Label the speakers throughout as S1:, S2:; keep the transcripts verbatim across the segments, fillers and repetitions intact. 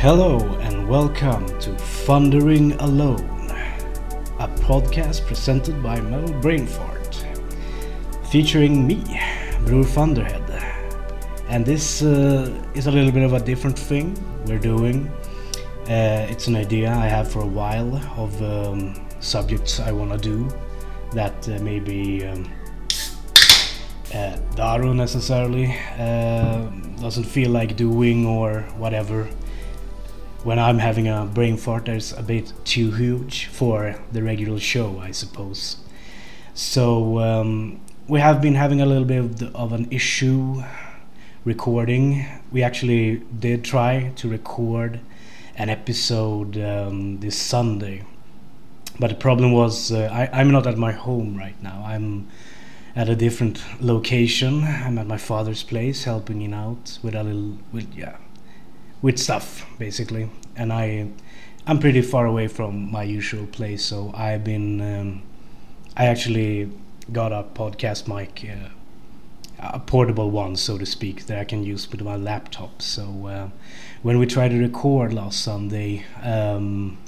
S1: Hello and welcome to Thundering Alone, a podcast presented by Metal Brain Fart, featuring me, Bror Thunderhead. And this uh, is a little bit of a different thing we're doing. Uh, it's an idea I have for a while of um, subjects I want to do that uh, maybe um, uh, Daru necessarily uh, doesn't feel like doing or whatever. When I'm having a brain fart, there's a bit too huge for the regular show, I suppose. So um, we have been having a little bit of, the, of an issue recording. We actually did try to record an episode um, this Sunday, but the problem was uh, I, I'm not at my home right now. I'm at a different location. I'm at my father's place, helping him out with a little, with yeah. with stuff basically, and I I'm pretty far away from my usual place, so I've been um, I actually got a podcast mic, uh, a portable one so to speak, that I can use with my laptop. So uh, when we tried to record last Sunday, um,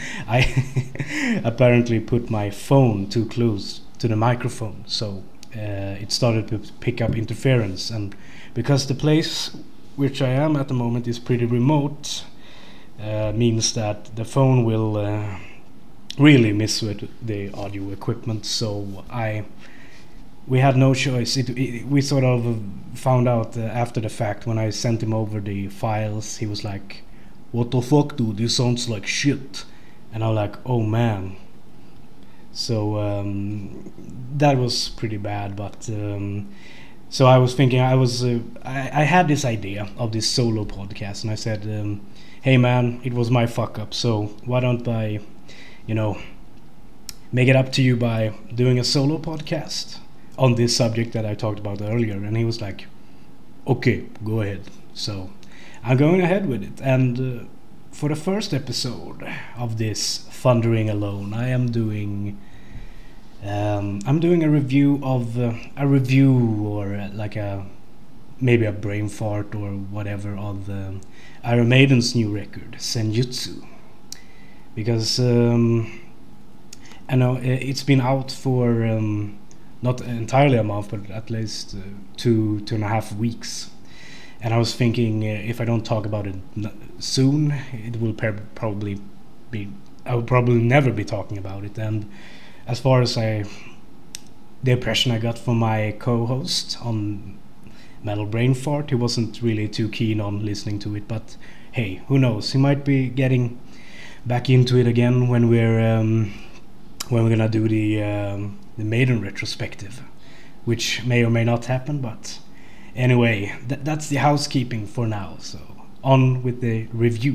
S1: I apparently put my phone too close to the microphone, so uh, it started to pick up interference, and because the place which I am at the moment is pretty remote, uh, means that the phone will uh, really mess with the audio equipment. So I, we had no choice. It, it, we sort of found out uh, after the fact when I sent him over the files. He was like, "What the fuck, dude? This sounds like shit." And I was like, "Oh man." So um, that was pretty bad, but. Um, So I was thinking, I was, uh, I, I had this idea of this solo podcast, and I said, um, "Hey man, it was my fuck up. So why don't I, you know, make it up to you by doing a solo podcast on this subject that I talked about earlier?" And he was like, "Okay, go ahead." So I'm going ahead with it. And uh, for the first episode of this Thundering Alone, I am doing. Um, I'm doing a review of uh, a review or uh, like a maybe a brain fart or whatever of um, Iron Maiden's new record Senjutsu, because um, I know it's been out for um, not entirely a month, but at least uh, two two and a half weeks, and I was thinking uh, if I don't talk about it n- soon, it will per- probably be I will probably never be talking about it. And as far as I, the impression I got from my co-host on Metal Brain Fart, he wasn't really too keen on listening to it. But hey, who knows? He might be getting back into it again when we're um, when we're gonna do the um, the Maiden retrospective, which may or may not happen. But anyway, th- that's the housekeeping for now. So on with the review.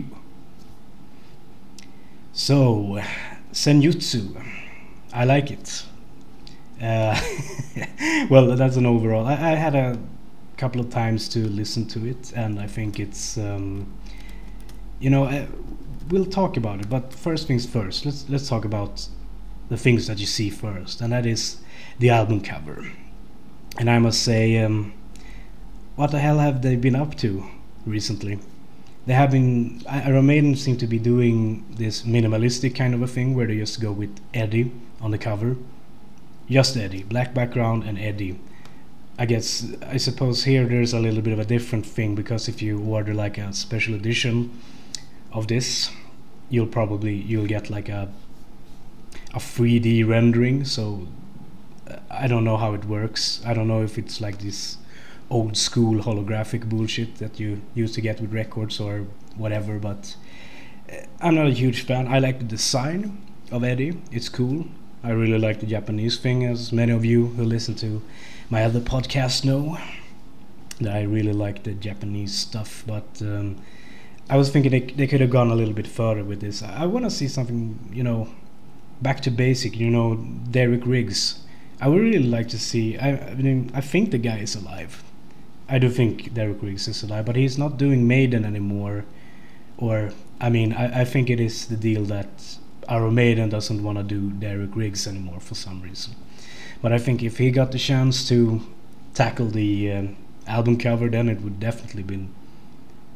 S1: So Senjutsu. I like it. Uh, well, that's an overall. I, I had a couple of times to listen to it, and I think it's, um, you know, uh, we'll talk about it. But first things first, let's let's talk about the things that you see first, and that is the album cover. And I must say, um, what the hell have they been up to recently? They have been. Iron Maiden seem to be doing this minimalistic kind of a thing where they just go with Eddie on the cover, just Eddie, black background and Eddie. I guess I suppose here there's a little bit of a different thing, because if you order like a special edition of this, you'll probably you'll get like a a three D rendering. So I don't know how it works. I don't know if it's like this old school holographic bullshit that you used to get with records or whatever, but I'm not a huge fan. I like the design of Eddie. It's cool. I really like the Japanese thing, as many of you who listen to my other podcast know that I really like the Japanese stuff. But um, I was thinking they, they could have gone a little bit further with this. I, I want to see something, you know, back to basic, you know, Derek Riggs. I would really like to see, I, I mean, I think the guy is alive. I do think Derek Riggs is alive, but he's not doing Maiden anymore. Or, I mean, I, I think it is the deal that Iron Maiden doesn't want to do Derek Riggs anymore for some reason. But I think if he got the chance to tackle the um, album cover, then it would definitely been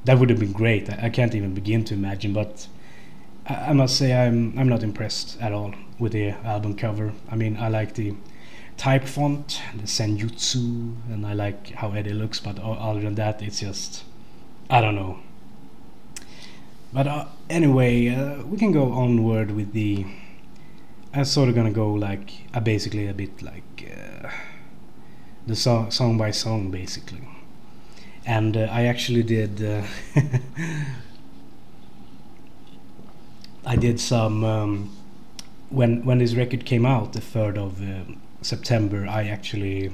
S1: that would have been great. I, I can't even begin to imagine, but I, I must say I'm I'm not impressed at all with the album cover. I mean, I like the type font, the Senjutsu, and I like how Eddie looks, but other than that, it's just, I don't know. But uh, anyway, uh, we can go onward with the. I'm sort of gonna go like uh, basically a bit like uh, the so- song by song, basically. And uh, I actually did. Uh, I did some um, when when this record came out, the third of uh, September. I actually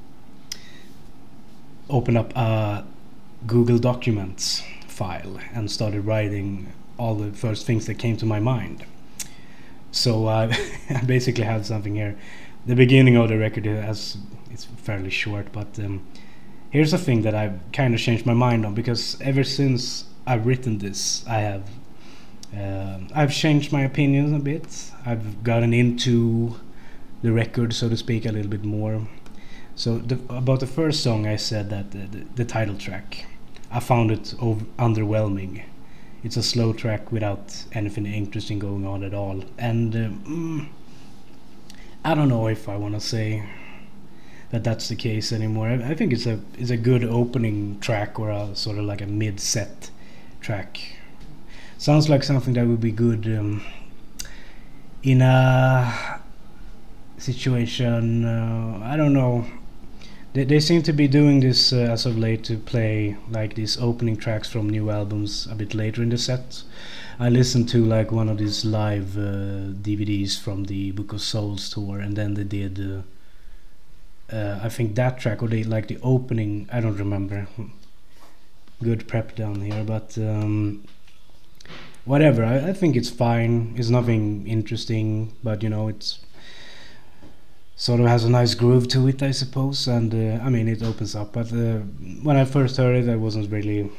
S1: opened up a Google Documents file and started writing all the first things that came to my mind. So uh, I basically have something here. The beginning of the record has it's fairly short, but um, here's a thing that I've kind of changed my mind on, because ever since I've written this, I have uh, I've changed my opinions a bit. I've gotten into the record, so to speak, a little bit more. So the, about the first song, I said that the, the, the title track, I found it over- underwhelming. It's a slow track without anything interesting going on at all, and um, I don't know if I want to say that that's the case anymore. I, I think it's a it's a good opening track, or a sort of like a mid-set track. Sounds like something that would be good um, in a situation. Uh, I don't know. They, they seem to be doing this uh, as of late, to play like these opening tracks from new albums a bit later in the set. I listened to like one of these live uh, D V Ds from the Book of Souls tour, and then they did uh, uh, I think that track, or they like the opening, I don't remember. Good prep down here, but um, whatever. I, I think it's fine. It's nothing interesting, but you know, it's sort of has a nice groove to it, I suppose, and uh, I mean, it opens up. But uh, when I first heard it, I wasn't really,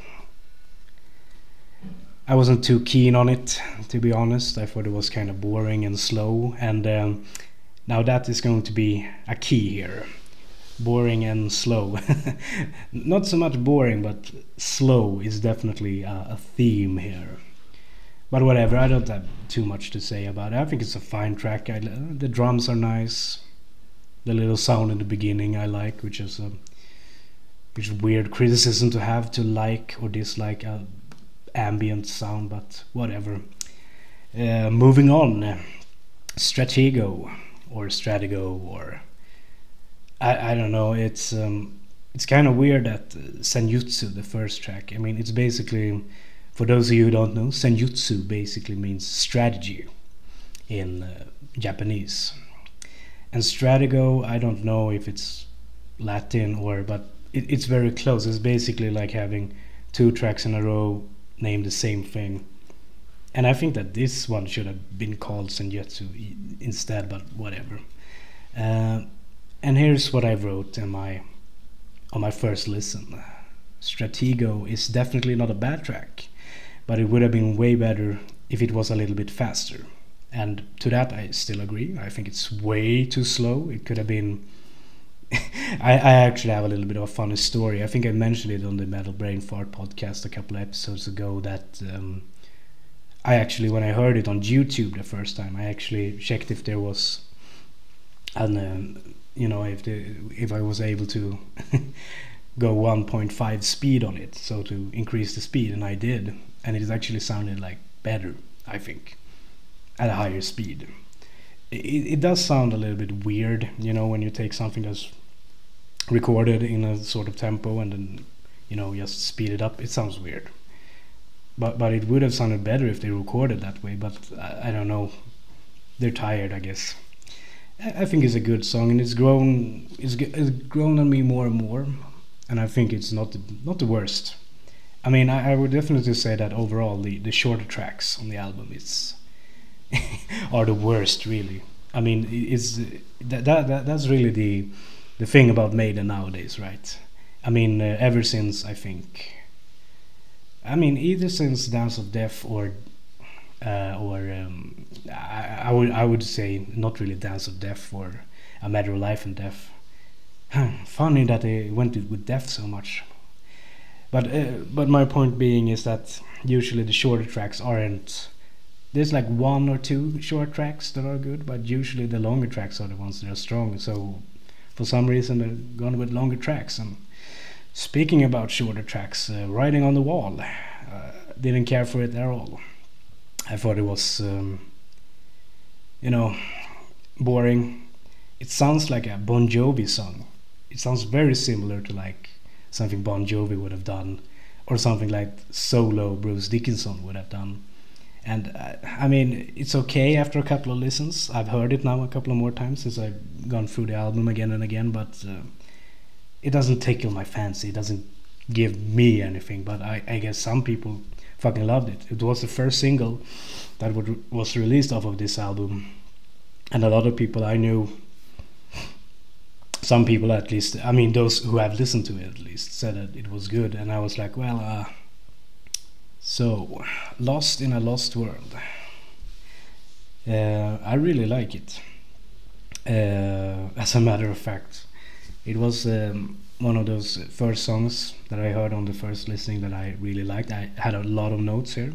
S1: I wasn't too keen on it, to be honest. I thought it was kind of boring and slow, and um, now that is going to be a key here. Boring and slow. Not so much boring, but slow is definitely a, a theme here. But whatever, I don't have too much to say about it. I think it's a fine track. I, the drums are nice. The little sound in the beginning I like, which is a which is weird criticism to have, to like or dislike a ambient sound, but whatever. Uh, moving on, Stratego or Stratego or I, I don't know. It's um, it's kind of weird that uh, Senjutsu, the first track. I mean, it's basically, for those of you who don't know, Senjutsu basically means strategy in uh, Japanese. And Stratego, I don't know if it's Latin or, but it, it's very close. It's basically like having two tracks in a row named the same thing. And I think that this one should have been called Senjutsu instead, but whatever. Uh, and here's what I wrote in my on my first listen. Stratego is definitely not a bad track, but it would have been way better if it was a little bit faster. And to that I still agree. I think it's way too slow. It could have been I, I actually have a little bit of a funny story. I think I mentioned it on the Metal Brain Fart podcast a couple of episodes ago, that um, I actually, when I heard it on YouTube the first time, I actually checked if there was an um, you know, if the if I was able to go one point five speed on it, so to increase the speed, and I did, and it actually sounded like better, I think, at a higher speed. It, it does sound a little bit weird, you know, when you take something that's recorded in a sort of tempo and then, you know, just speed it up. It sounds weird. But but it would have sounded better if they recorded that way, but I, I don't know. They're tired, I guess. I, I think it's a good song, and it's grown it's, it's grown on me more and more, and I think it's not the, not the worst. I mean, I, I would definitely say that overall the, the shorter tracks on the album is are the worst, really. I mean, it's that, that, that that's really the the thing about Maiden nowadays, right? I mean, uh, ever since I think, I mean, either since Dance of Death or uh, or um, I, I would I would say not really Dance of Death or A Matter of Life and Death. Funny that they went with Death so much. But uh, but my point being is that usually the shorter tracks aren't. There's like one or two short tracks that are good, but usually the longer tracks are the ones that are strong. So for some reason they're gone with longer tracks. And speaking about shorter tracks, uh, Writing on the Wall, uh, didn't care for it at all. I thought it was, um, you know, boring. It sounds like a Bon Jovi song. It sounds very similar to like something Bon Jovi would have done, or something like solo Bruce Dickinson would have done. And uh, I mean, it's okay after a couple of listens. I've heard it now a couple of more times since I've gone through the album again and again, but uh, it doesn't tickle my fancy. It doesn't give me anything, but I, I guess some people fucking loved it. It was the first single that would, was released off of this album, and a lot of people I knew, some people at least, I mean those who have listened to it at least, said that it was good, and I was like, well, uh, so, Lost in a Lost World. Uh, I really like it. Uh, as a matter of fact, it was um, one of those first songs that I heard on the first listening that I really liked. I had a lot of notes here.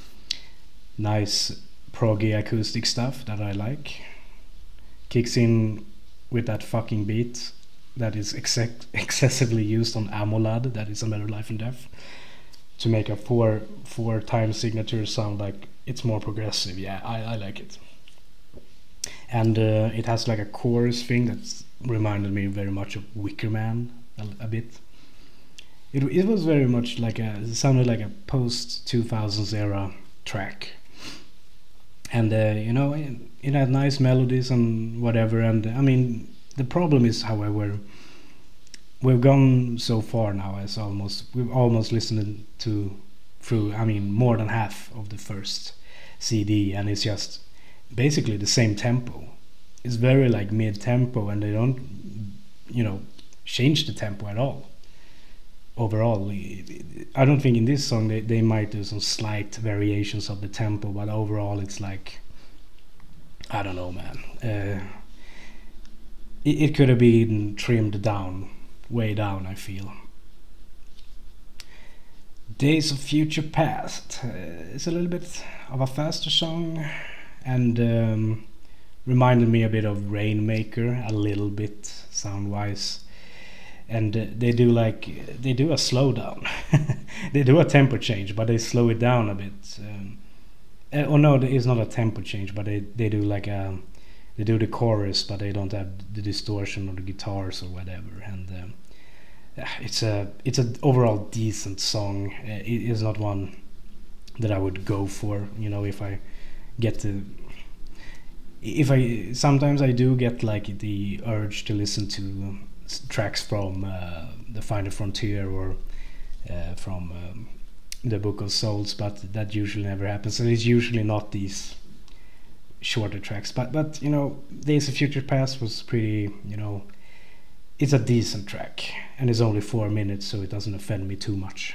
S1: Nice proggy acoustic stuff that I like. Kicks in with that fucking beat that is exec- excessively used on Amolad, that is A Matter of Life and Death, to make a four four time signature sound like it's more progressive. Yeah, I, I like it. And uh, it has like a chorus thing that's reminded me very much of Wicker Man a, a bit. It it was very much like a, it sounded like a post two thousands era track. And uh, you know, it, it had nice melodies and whatever. And I mean, the problem is, however, we've gone so far now as almost we've almost listened to through I mean more than half of the first C D, and it's just basically the same tempo. It's very like mid tempo, and they don't, you know, change the tempo at all. Overall, I don't think in this song they, they might do some slight variations of the tempo, but overall it's like, I don't know, man. Uh, it, it could have been trimmed down, way down, I feel. Days of Future Past. Uh, it's a little bit of a faster song, and um, reminded me a bit of Rainmaker, a little bit sound-wise. And uh, they do like they do a slowdown. They do a tempo change, but they slow it down a bit. Um, uh, oh no, it's not a tempo change, but they they do like a they do the chorus, but they don't have the distortion or the guitars or whatever. And um, it's a it's an overall decent song. Uh, it is not one that I would go for. You know, if I get to. If I sometimes I do get like the urge to listen to tracks from uh, the Final Frontier or uh, from um, the Book of Souls, but that usually never happens, and it's usually not these shorter tracks. But but you know, Days of Future Past was pretty, you know, it's a decent track, and it's only four minutes, so it doesn't offend me too much.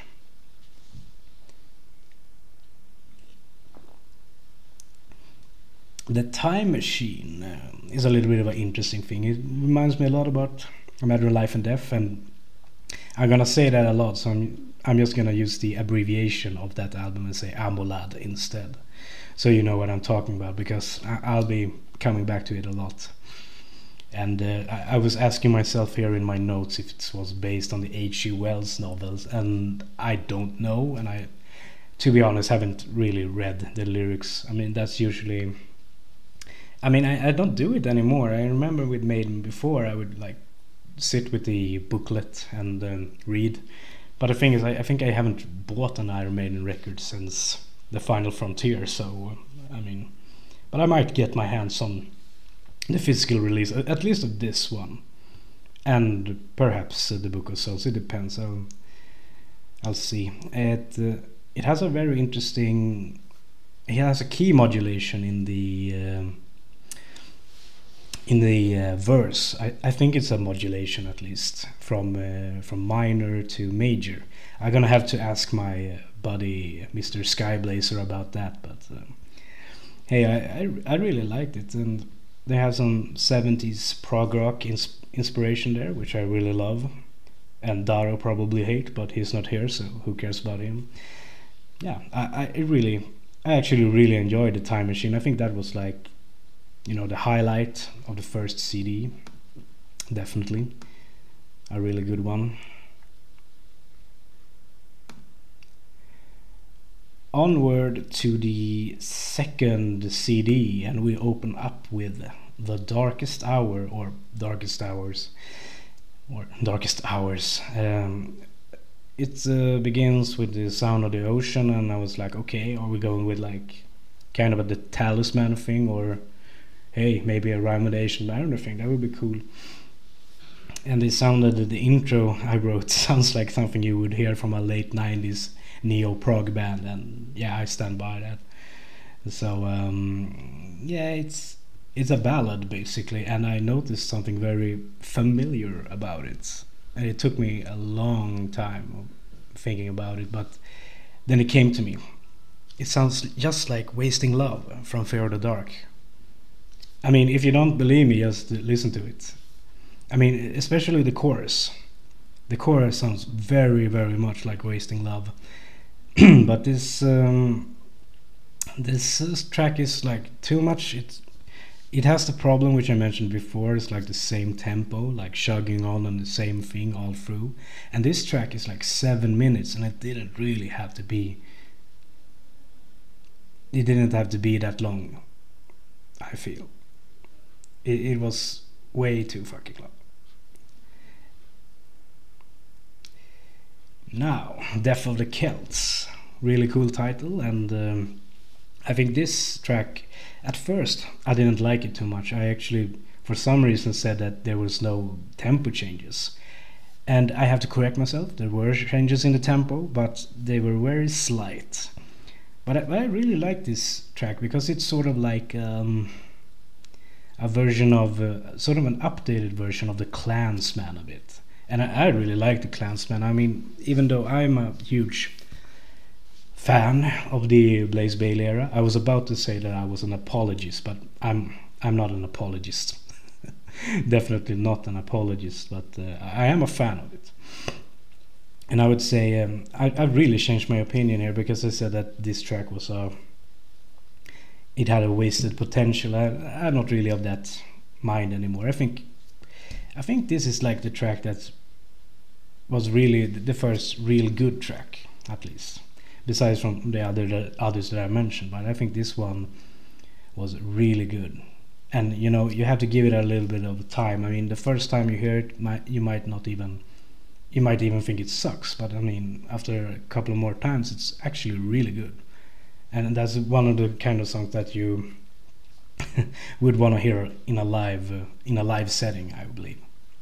S1: The Time Machine uh, is a little bit of an interesting thing. It reminds me a lot about A Matter of Life and Death, and I'm gonna say that a lot, so I'm I'm just gonna use the abbreviation of that album and say Amolad instead, so you know what I'm talking about, because I, I'll be coming back to it a lot. And uh, I, I was asking myself here in my notes if it was based on the H G Wells novels, and I don't know, and I, to be honest, haven't really read the lyrics. I mean, that's usually, I mean, I, I don't do it anymore. I remember with Maiden before, I would like sit with the booklet and um, read. But the thing is, I, I think I haven't bought an Iron Maiden record since the Final Frontier, so, I mean, but I might get my hands on the physical release, at least of this one, and perhaps uh, the Book of Souls. It depends. I'll, I'll see. It uh, it has a very interesting. It has a key modulation in the um, in the uh, verse. I, I think it's a modulation, at least from uh, from minor to major. I'm gonna have to ask my uh, buddy Mister Skyblazer about that. But uh, hey, I, I I really liked it, and they have some seventies prog rock ins- inspiration there, which I really love. and Daro probably hate, but he's not here, so who cares about him? Yeah, I, I it really, I actually really enjoyed the Time Machine. I think that was like, you know, the highlight of the first C D. Definitely a really good one. Onward to the second C D, and we open up with The Darkest Hour, or Darkest Hours, or Darkest Hours. Um, it uh, begins with the sound of the ocean, and I was like, okay, are we going with like kind of a the Talisman thing, or hey, maybe a Rhyme of the Ancient Mariner thing? That would be cool. And the sound of the, the intro I wrote sounds like something you would hear from a late nineties neo-prog band, and yeah, I stand by that. So um, yeah, it's it's a ballad basically, and I noticed something very familiar about it, and it took me a long time thinking about it, but then it came to me. It sounds just like Wasting Love from Fear of the Dark. I mean, if you don't believe me, just listen to it. I mean, especially the chorus. The chorus sounds very, very much like Wasting Love. But this um, this uh, track is like too much. It it has the problem which I mentioned before. It's like the same tempo, like chugging on and the same thing all through. And this track is like seven minutes, and it didn't really have to be. It didn't have to be that long. I feel it, it was way too fucking long. Now, Death of the Celts, really cool title, and um, I think this track, at first, I didn't like it too much. I actually, for some reason, said that there was no tempo changes, and I have to correct myself. There were changes in the tempo, but they were very slight. But I, I really like this track because it's sort of like um, a version of, uh, sort of an updated version of the Clansman a bit. And I, I really like the Clansman. I mean, even though I'm a huge fan of the Blaze Bayley era, I was about to say that I was an apologist, but I'm I'm not an apologist. Definitely not an apologist, but uh, I am a fan of it. And I would say um, I, I really changed my opinion here, because I said that this track was a it had a wasted potential. I, I'm not really of that mind anymore. I think I think this is like the track that was really the first real good track, at least, besides from the other the others that I mentioned. But I think this one was really good, and you know, you have to give it a little bit of time. I mean, the first time you hear it, might, you might not even you might even think it sucks, but I mean, after a couple of more times, it's actually really good, and that's one of the kind of songs that you would want to hear in a live uh, in a live setting, I believe.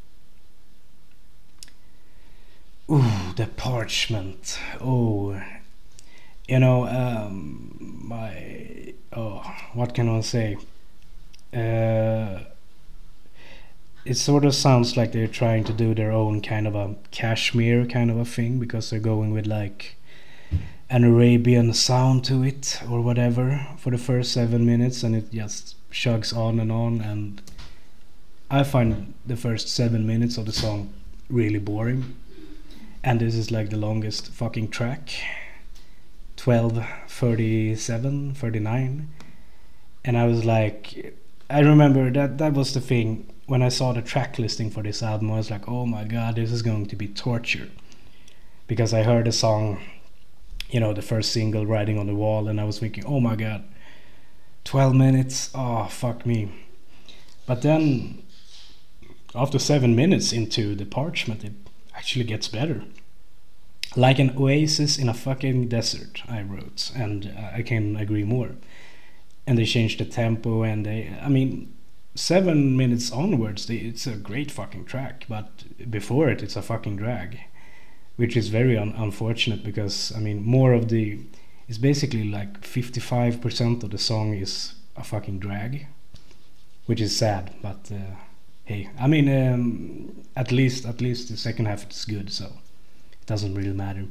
S1: Ooh, the Parchment. Oh, you know, um, my oh, what can I say? Uh, it sort of sounds like they're trying to do their own kind of a Kashmir kind of a thing, because they're going with like an Arabian sound to it or whatever for the first seven minutes, and it just chugs on and on. And I find the first seven minutes of the song really boring, and this is like the longest fucking track, twelve thirty-seven thirty-nine. And I was like, I remember that that was the thing when I saw the track listing for this album. I was like, oh my god, this is going to be torture, because I heard the song, you know, the first single, Riding on the Wall, and I was thinking, oh my god, twelve minutes, oh fuck me. But then after seven minutes into the Parchment, it actually gets better, like an oasis in a fucking desert, I wrote, and I can agree more. And they changed the tempo, and they, I mean, seven minutes onwards, they, it's a great fucking track, but before it, it's a fucking drag, which is very un- unfortunate, because I mean, more of the, it's basically like fifty-five percent of the song is a fucking drag, which is sad, but uh, hey, I mean, um, at least at least the second half is good, so it doesn't really matter.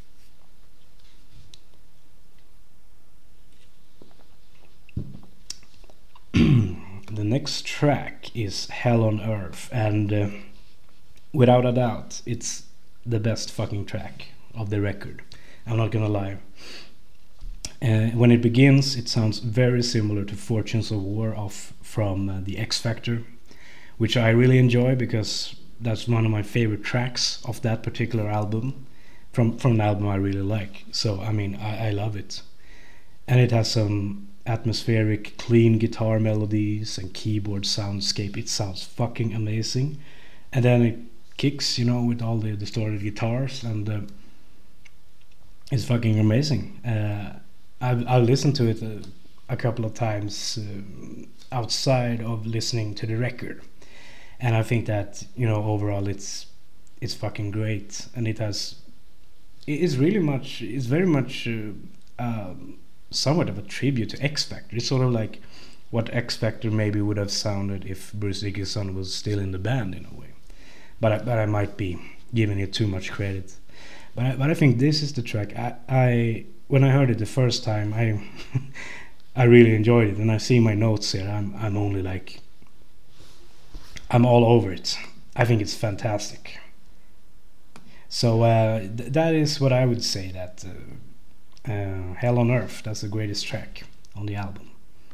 S1: The next track is Hell on Earth, and uh, without a doubt, it's the best fucking track of the record. I'm not gonna lie. Uh, when it begins, it sounds very similar to Fortunes of War of from uh, the X Factor, which I really enjoy because that's one of my favorite tracks of that particular album, from from an album I really like. So I mean, I, I love it, and it has some atmospheric, clean guitar melodies and keyboard soundscape. It sounds fucking amazing, and then it kicks, you know, with all the distorted guitars, and uh, it's fucking amazing. Uh, I've, I've listened to it a, a couple of times uh, outside of listening to the record, and I think that, you know, overall it's it's fucking great, and it has it is really much it's very much uh, um, somewhat of a tribute to X Factor. It's sort of like what X Factor maybe would have sounded if Bruce Dickinson was still in the band in a way, but I, but I might be giving it too much credit. But I, but I think this is the track. I, I when I heard it the first time, I I really enjoyed it, and I see my notes here. I'm I'm only like I'm all over it. I think it's fantastic. So uh, th- that is what I would say. That uh, uh, Hell on Earth. That's the greatest track on the album.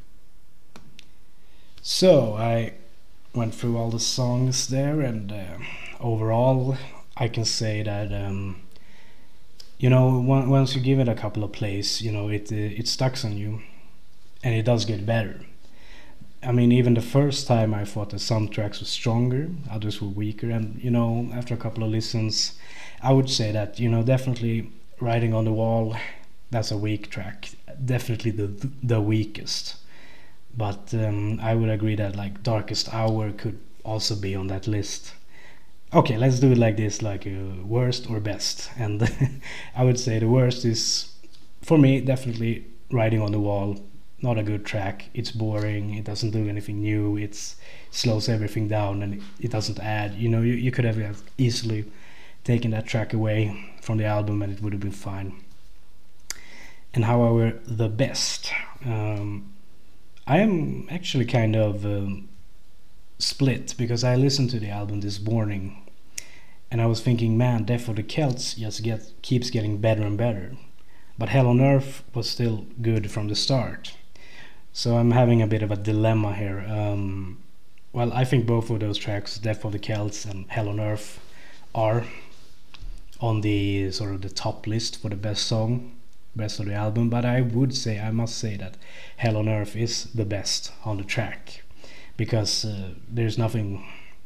S1: So I went through all the songs there, and uh, overall, I can say that. Um, You know, once you give it a couple of plays, you know, it uh, it stucks on you, and it does get better. I mean, even the first time I thought that some tracks were stronger, others were weaker, and, you know, after a couple of listens, I would say that, you know, definitely Writing on the Wall, that's a weak track, definitely the the weakest. But um, I would agree that, like, Darkest Hour could also be on that list. Okay, let's do it like this, like uh, worst or best. And I would say the worst is, for me, definitely Writing on the Wall. Not a good track. It's boring. It doesn't do anything new. It's slows everything down, and it, it doesn't add. You know, you, you could have easily taken that track away from the album, and it would have been fine. And however, the best. Um, I am actually kind of... Um, split, because I listened to the album this morning and I was thinking, man, Death of the Celts just get keeps getting better and better, but Hell on Earth was still good from the start. So I'm having a bit of a dilemma here. Um, well, I think both of those tracks, Death of the Celts and Hell on Earth, are on the sort of the top list for the best song, best of the album, but I would say, I must say that Hell on Earth is the best on the track, because uh, there's nothing,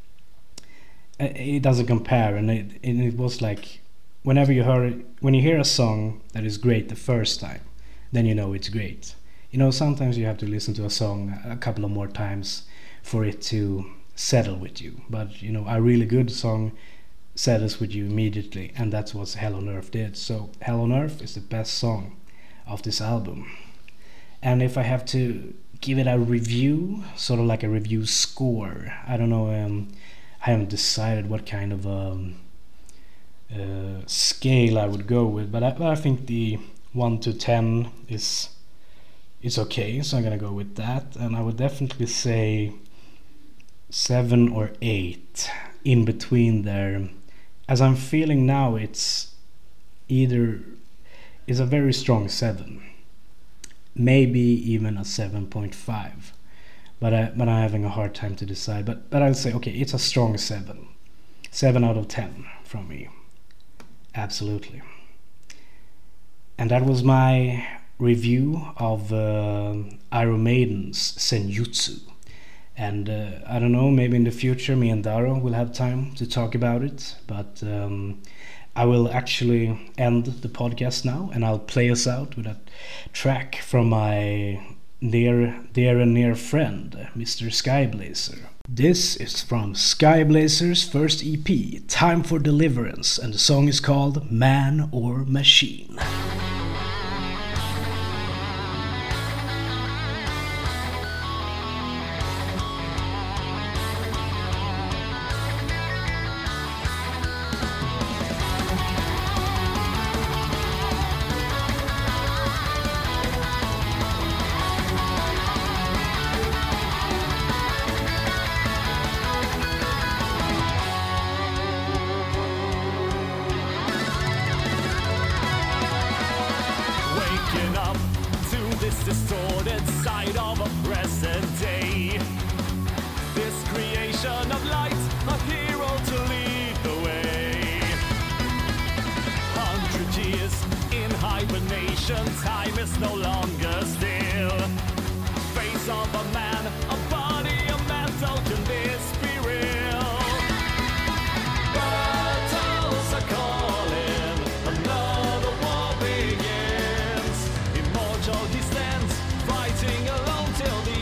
S1: it doesn't compare, and it, and it was like, whenever you hear it, when you hear a song that is great the first time, then you know it's great. You know, sometimes you have to listen to a song a couple of more times for it to settle with you, but, you know, a really good song settles with you immediately, and that's what Hell on Earth did. So Hell on Earth is the best song of this album. And if I have to give it a review, sort of like a review score, I don't know, um, I haven't decided what kind of um, uh, scale I would go with, but I, but I think the one to ten is is okay, so I'm gonna go with that, and I would definitely say seven or eight, in between there. As I'm feeling now, it's either is a very strong seven, maybe even a seven point five, but I but I'm having a hard time to decide. But but I'll say, okay, it's a strong seven, seven out of ten from me, absolutely. And that was my review of uh, Iron Maiden's Senjutsu. And uh, I don't know, maybe in the future me and Daro will have time to talk about it, but um, I will actually end the podcast now, and I'll play us out with a track from my dear, dear and near friend, Mister Skyblazer. This is from Skyblazer's first E P, Time for Deliverance, and the song is called Man or Machine.
S2: action, time is no longer still. Face of a man, a body, a mental, can this be real? Battles are calling, another war begins. Immortal he stands, fighting alone till the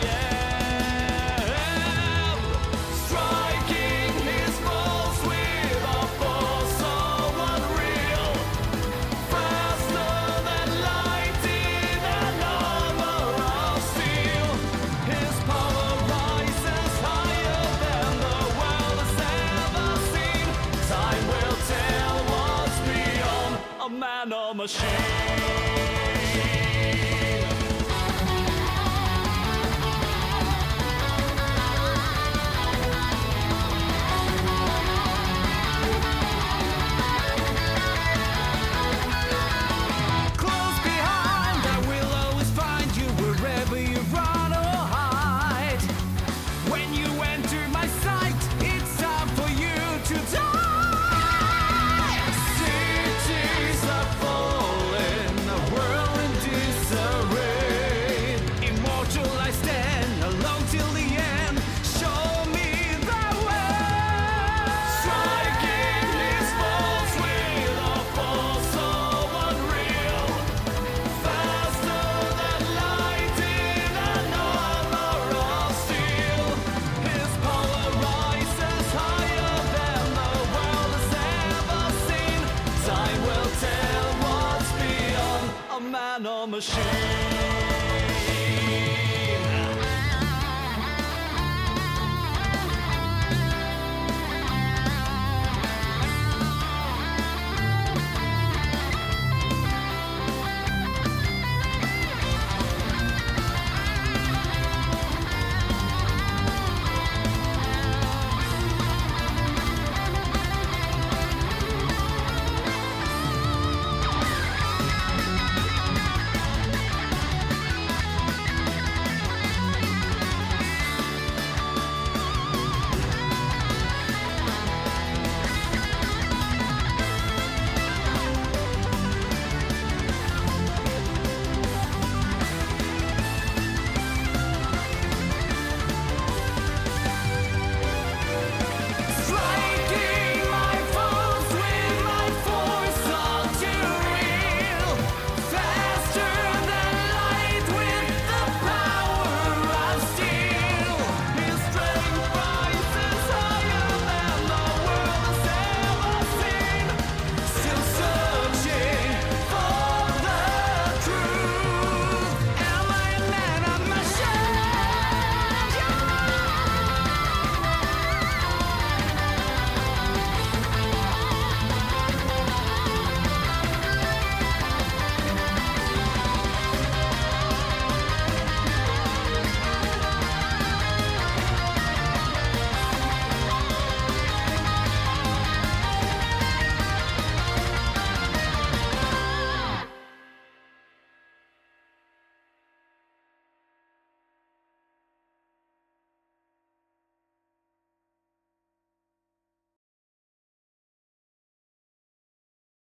S2: end. Striking his foes with a force so unreal. Faster than lightning and armor of steel. His power rises higher than the world has ever seen. Time will tell what's beyond a man or machine. Close behind, I will always find you wherever you run or hide. When you enter my sight, it's time for you to die. Cities are falling, a world in disarray. Immortal I stand, alone till the end. Show me the way. Striking his foes with a force so unreal. Faster than lightning and armor of steel. His power rises higher than the world has ever seen. Time will tell what's beyond a man or machine.